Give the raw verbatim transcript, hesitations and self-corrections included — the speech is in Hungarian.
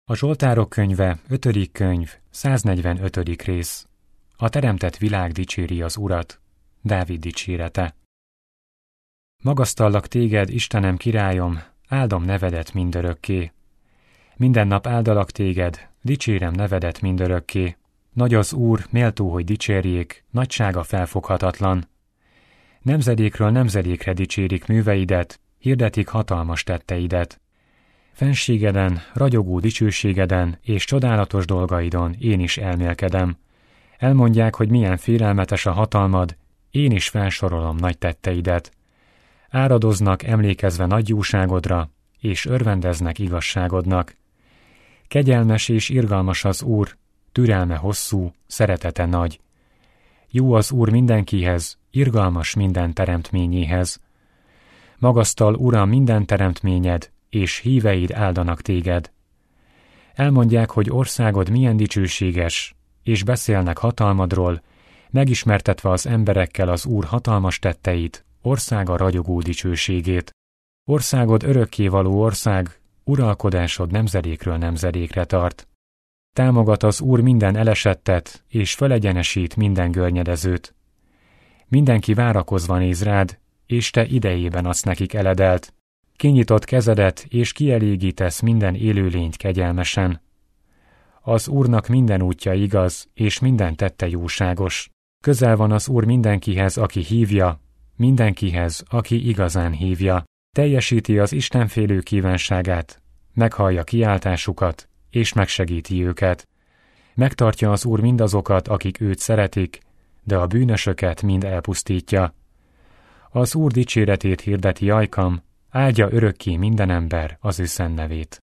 A Zsoltárok könyve, ötödik könyv, száznegyvenötödik rész. A teremtett világ dicséri az Urat. Dávid dicsérete. Magasztallak téged, Istenem királyom, áldom nevedet mindörökké. Minden nap áldalak téged, dicsérem nevedet mindörökké. Nagy az Úr, méltó, hogy dicsérjék, nagysága felfoghatatlan. Nemzedékről nemzedékre dicsérik műveidet, hirdetik hatalmas tetteidet. Fenségeden, ragyogó dicsőségeden és csodálatos dolgaidon én is elmélkedem. Elmondják, hogy milyen félelmetes a hatalmad, én is felsorolom nagy tetteidet. Áradoznak emlékezve nagy jóságodra, és örvendeznek igazságodnak. Kegyelmes és irgalmas az Úr, türelme hosszú, szeretete nagy. Jó az Úr mindenkihez, irgalmas minden teremtményéhez. Magasztal, Uram, minden teremtményed, és híveid áldanak téged. Elmondják, hogy országod milyen dicsőséges, és beszélnek hatalmadról, megismertetve az emberekkel az Úr hatalmas tetteit, országa ragyogó dicsőségét. Országod örökkévaló ország, uralkodásod nemzedékről nemzedékre tart. Támogat az Úr minden elesettet, és fölegyenesít minden görnyedezőt. Mindenki várakozva néz rád, és te idejében adsz nekik eledelt. Kinyitott kezedet, és kielégítesz minden élőlényt kegyelmesen. Az Úrnak minden útja igaz, és minden tette jóságos. Közel van az Úr mindenkihez, aki hívja, mindenkihez, aki igazán hívja. Teljesíti az istenfélő kívánságát, meghallja kiáltásukat, és megsegíti őket. Megtartja az Úr mindazokat, akik őt szeretik, de a bűnösöket mind elpusztítja. Az Úr dicséretét hirdeti ajkam, áldja örökké minden ember az ő szent nevét.